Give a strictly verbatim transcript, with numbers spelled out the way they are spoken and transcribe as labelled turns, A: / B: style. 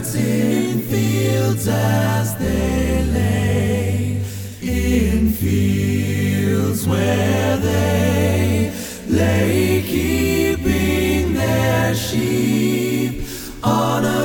A: in fields as they lay, in fields where they lay, keeping their sheep on a